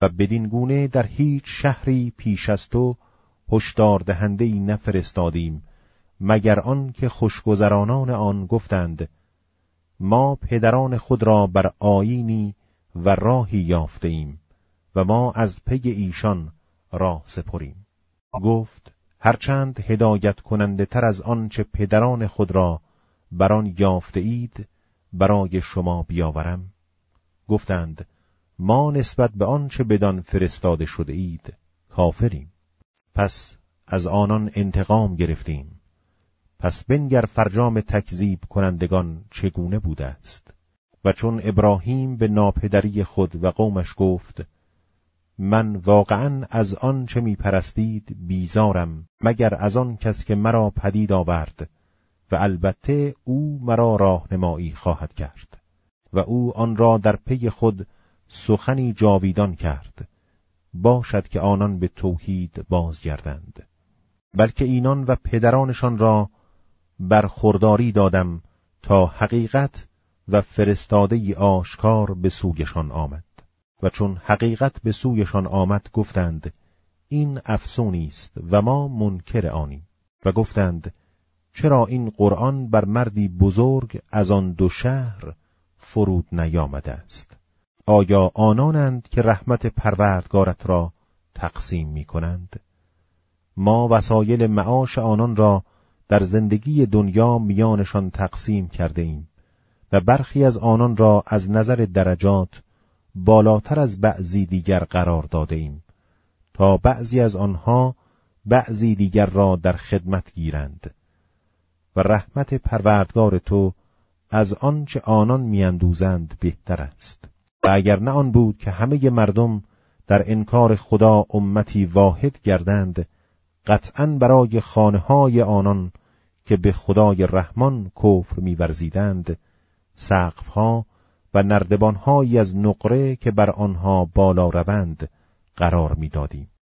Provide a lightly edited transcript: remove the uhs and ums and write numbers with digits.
و بدین گونه در هیچ شهری پیش از تو هشدار دهنده‌ای نفرستادیم مگر آن که خوشگذرانان آن گفتند ما پدران خود را بر آیینی و راهی یافته ایم و ما از پی ایشان راه سپریم. گفت هرچند هدایت کننده تر از آن چه پدران خود را بر آن یافته اید برای شما بیاورم. گفتند ما نسبت به آن چه بدان فرستاده شده اید کافریم. پس از آنان انتقام گرفتیم. پس بنگر فرجام تکذیب کنندگان چگونه بوده است. و چون ابراهیم به ناپدری خود و قومش گفت من واقعاً از آن چه می پرستید بیزارم مگر از آن کس که مرا پدید آورد و البته او مرا راهنمایی خواهد کرد و او آن را در پی خود سخنی جاویدان کرد باشد که آنان به توحید بازگردند. بلکه اینان و پدرانشان را برخورداری دادم تا حقیقت و فرستاده آشکار به سویشان آمد. و چون حقیقت به سویشان آمد گفتند این افسونی است و ما منکر آنیم. و گفتند چرا این قرآن بر مردی بزرگ از آن دو شهر فرود نیامده است؟ آیا آنانند که رحمت پروردگارت را تقسیم می کنند؟ ما وسایل معاش آنان را در زندگی دنیا میانشان تقسیم کرده ایم و برخی از آنان را از نظر درجات بالاتر از بعضی دیگر قرار داده ایم تا بعضی از آنها بعضی دیگر را در خدمت گیرند و رحمت پروردگار تو از آنچه آنان میاندوزند بهتر است. و اگر نه آن بود که همه مردم در انکار خدا امتی واحد گردند قطعاً برای خانه‌های آنان که به خدای رحمان کفر می‌ورزیدند سقف‌ها و نردبان‌هایی از نقره که بر آنها بالا روند قرار می‌دادیم.